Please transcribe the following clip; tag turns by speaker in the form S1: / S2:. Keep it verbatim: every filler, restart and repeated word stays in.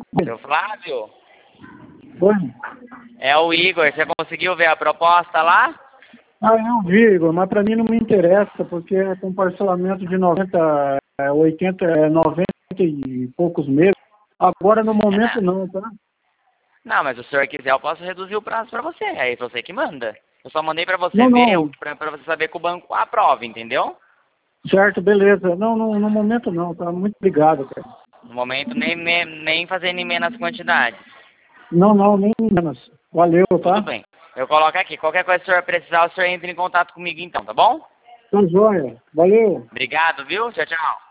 S1: Seu Flávio?
S2: Oi?
S1: É o Igor. Você conseguiu ver a proposta lá?
S2: Ah, eu vi, Igor, mas para mim não me interessa, porque é com parcelamento de noventa, é, oitenta, é, noventa e poucos meses. Agora, no momento,
S1: É.
S2: não, tá?
S1: Não, mas se o senhor quiser, eu posso reduzir o prazo pra você. Aí você que manda. Eu só mandei pra você
S2: Não,
S1: ver,
S2: não.
S1: pra, pra você saber que o banco aprova, entendeu?
S2: Certo, beleza. Não, no, no momento, não, tá? Muito obrigado, cara.
S1: No momento, nem, nem, nem fazer nem menos quantidades.
S2: Não, não, nem menos. Valeu,
S1: Tudo
S2: tá?
S1: bem. Eu coloco aqui. Qualquer coisa que o senhor precisar, o senhor entra em contato comigo então, tá bom?
S2: Tá joia. Valeu.
S1: Obrigado, viu? Tchau, tchau.